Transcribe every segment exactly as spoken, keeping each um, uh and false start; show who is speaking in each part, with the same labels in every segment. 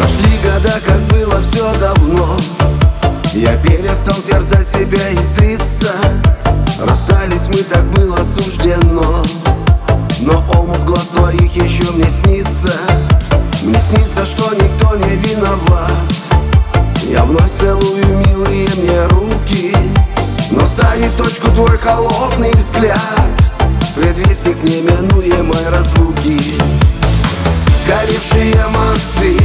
Speaker 1: Прошли года, как было все давно. Я перестал терзать себя и злиться. Расстались мы, так было суждено. Но омут глаз твоих еще мне снится. Мне снится, что никто не виноват. Я вновь целую милые мне руки, но ставит точку твой холодный взгляд, предвестник неминуемой разлуки. Сгоревшие мосты,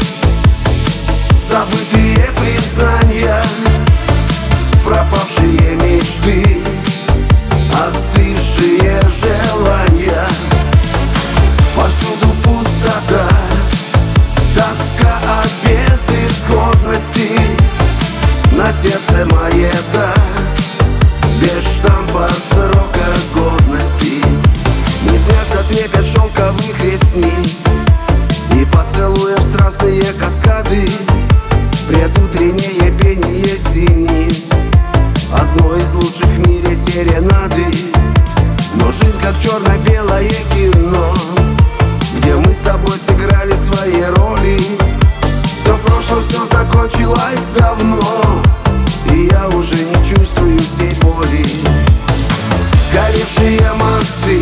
Speaker 1: забытые признания, пропавшие мечты, остывшие желания. Повсюду пустота, тоска от безысходности. На сердце маята, без штампа срока годности. Мне снятся трепет шелковых ресниц и поцелуев страстные каскады, предутреннее пение синиц, одно из лучших в мире серенады. Но жизнь как черно-белое кино, где мы с тобой сыграли свои роли. Все в прошлом, все закончилось давно, и я уже не чувствую всей боли. Сгоревшие мосты,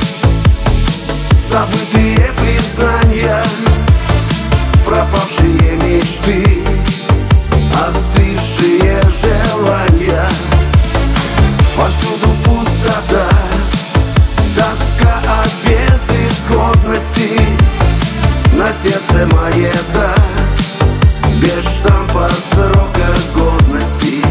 Speaker 1: забытые признания, пропавшие мечты, остывшие желания. Повсюду пустота, тоска от безысходности. На сердце маята, без штампа срока годности.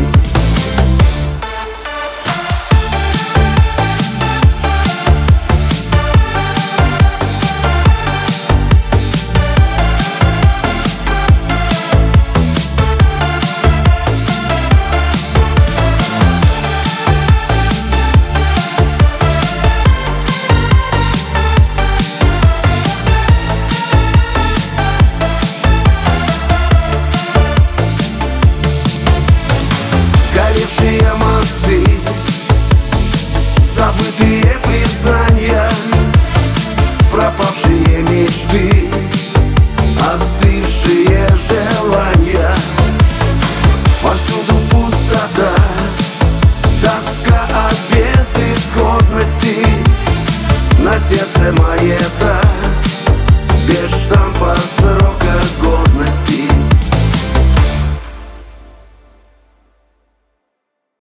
Speaker 1: Сгоревшие мосты, забытые признания, пропавшие мечты, остывшие желания.